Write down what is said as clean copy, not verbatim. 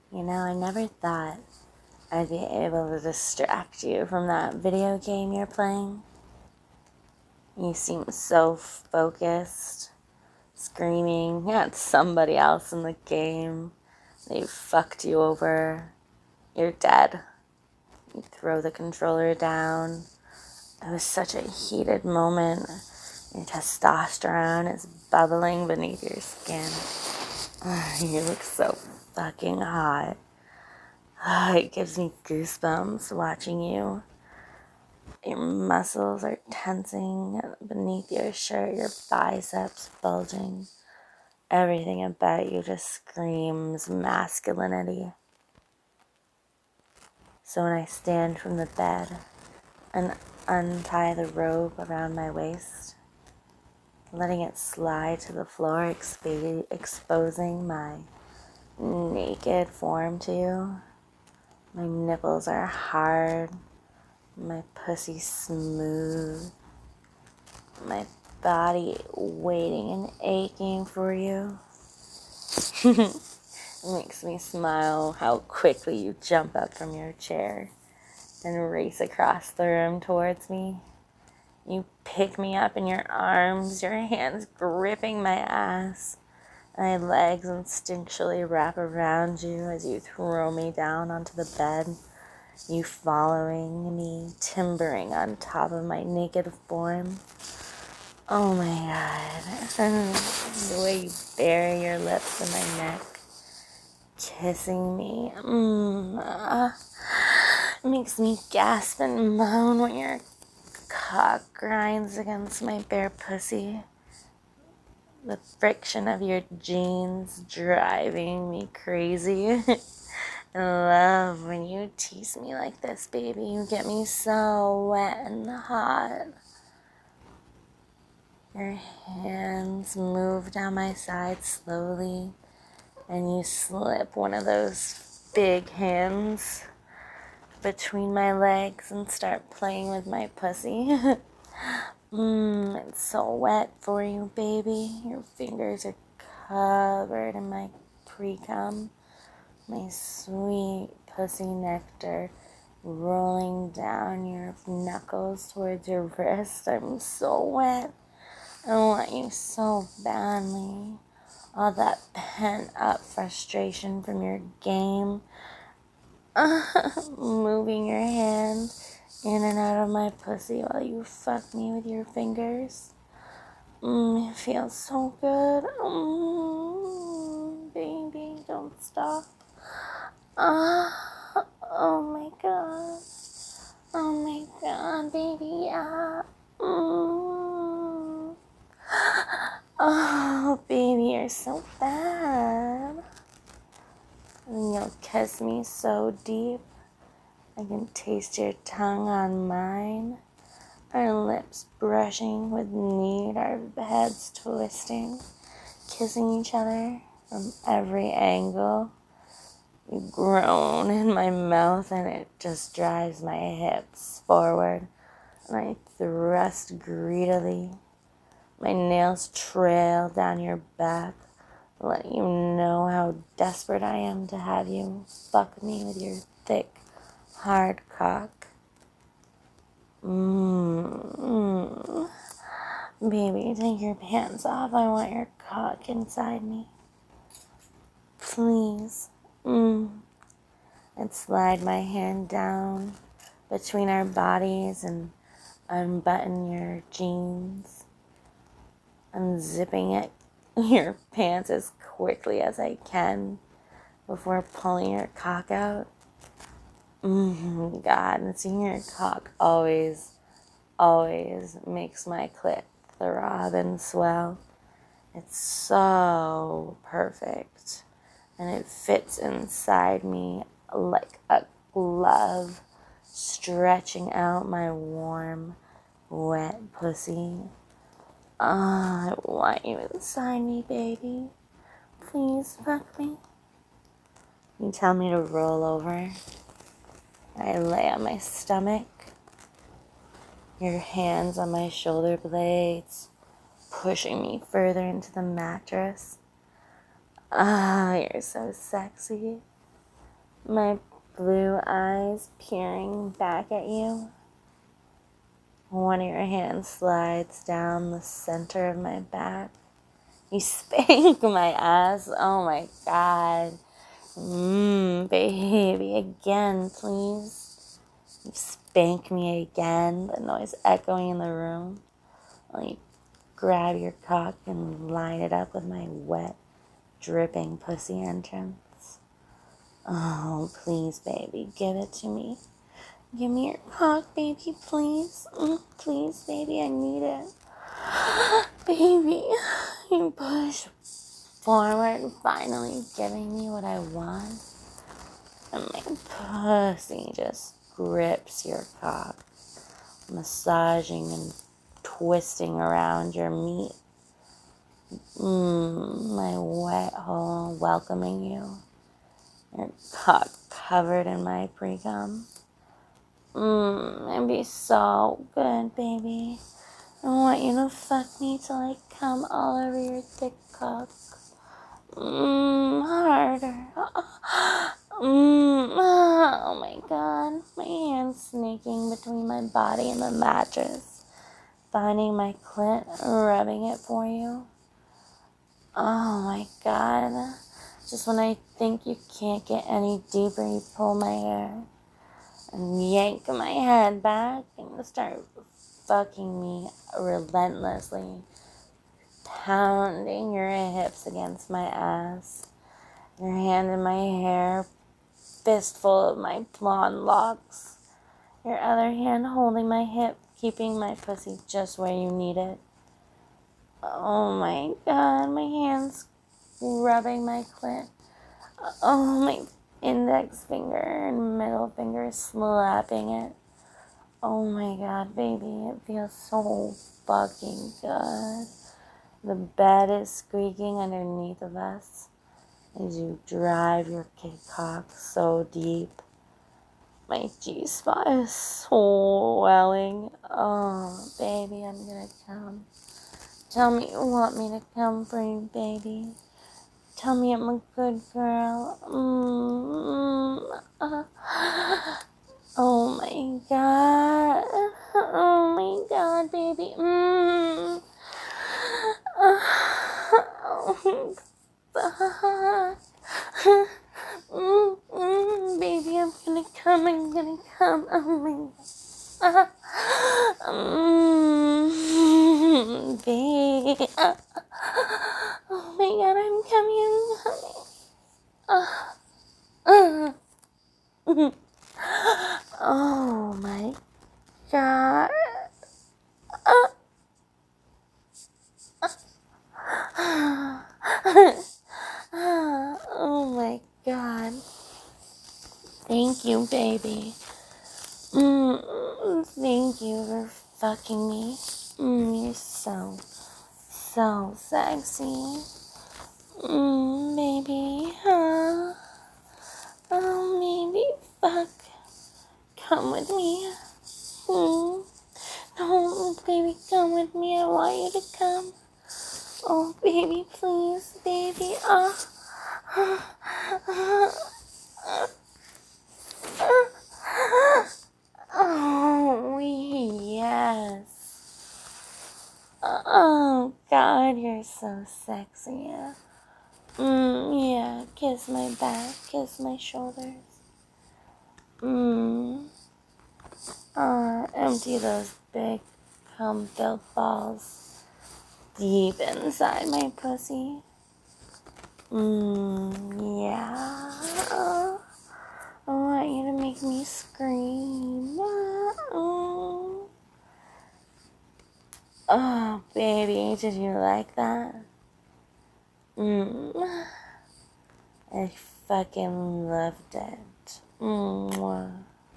You know, I never thought I'd be able to distract you from that video game you're playing. You seem so focused, screaming at somebody else in the game. They fucked you over. You're dead. You throw the controller down. It was such a heated moment. Your testosterone is bubbling beneath your skin. You look so fucking hot. It gives me goosebumps watching you. Your muscles are tensing beneath your shirt, your biceps bulging. Everything about you just screams masculinity. So when I stand from the bed and untie the robe around my waist, letting it slide to the floor, exposing my naked form to you. My nipples are hard, my pussy smooth, my body waiting and aching for you. It makes me smile how quickly you jump up from your chair and race across the room towards me. You pick me up in your arms, your hands gripping my ass. My legs instinctually wrap around you as you throw me down onto the bed. You following me, timbering on top of my naked form. Oh my God. The way you bury your lips in my neck, kissing me. Makes me gasp and moan when your cock grinds against my bare pussy. The friction of your jeans driving me crazy. I love when you tease me like this, baby. You get me so wet and hot. Your hands move down my side slowly, and you slip one of those big hands between my legs and start playing with my pussy. It's so wet for you, baby. Your fingers are covered in my pre-cum. My sweet pussy nectar rolling down your knuckles towards your wrist. I'm so wet. I want you so badly. All that pent up frustration from your game. Moving your hand in and out of my pussy while you fuck me with your fingers. It feels so good. Baby, don't stop. Oh my God. Oh my God, baby, yeah. Oh, baby, you're so bad. And you'll kiss me so deep. I can taste your tongue on mine. Our lips brushing with need, our heads twisting, kissing each other from every angle. You groan in my mouth and it just drives my hips forward. And I thrust greedily. My nails trail down your back, letting you know how desperate I am to have you fuck me with your thick, hard cock. Baby, take your pants off. I want your cock inside me. Please. I'd slide my hand down between our bodies and unbutton your jeans, unzipping your pants as quickly as I can before pulling your cock out. God, and seeing your cock always makes my clit throb and swell. It's so perfect, and it fits inside me like a glove, stretching out my warm, wet pussy. I want you inside me, baby. Please fuck me. You tell me to roll over. I lay on my stomach. Your hands on my shoulder blades, pushing me further into the mattress. You're so sexy. My blue eyes peering back at you. One of your hands slides down the center of my back. You spank my ass. Oh my God. Baby, again, please. You spank me again, the noise echoing in the room. While you grab your cock and line it up with my wet, dripping pussy entrance. Oh, please, baby, give it to me. Give me your cock, baby, please. Please, baby, I need it. Baby, you push forward, finally giving me what I want. And my pussy just grips your cock, massaging and twisting around your meat. My wet hole welcoming you. Your cock covered in my pre-cum. It'd be so good, baby. I want you to fuck me till I come all over your thick cock. Harder. Oh my God. My hands snaking between my body and the mattress. Finding my clit, rubbing it for you. Oh my God. Just when I think you can't get any deeper, you pull my hair and yank my head back and start fucking me relentlessly, pounding your hips against my ass, your hand in my hair, fistful of my blonde locks, your other hand holding my hip, keeping my pussy just where you need it. Oh my God, my hands rubbing my clit. Oh, my index finger and middle finger slapping it. Oh my God, baby, it feels so fucking good. The bed is squeaking underneath of us as you drive your cock so deep. My G-spot is swelling. Oh, baby, I'm gonna come. Tell me you want me to come for you, baby. Tell me I'm a good girl. Oh my God. Oh my God, baby. Oh, baby, I'm gonna come. Oh my God. Baby. Oh my God, I'm coming. Oh my God. Oh my God. Thank you, baby. Thank you for fucking me. You're so sexy. Baby, huh? Oh, baby, fuck. Come with me. No, baby, come with me. I want you to come. Oh, baby, please, baby. Oh, yes. Oh, God, you're so sexy. Yeah, kiss my back, kiss my shoulders. Empty those big cum-filled balls deep inside my pussy. Yeah. I want you to make me scream. Oh, baby, did you like that? I fucking loved it. Mwah.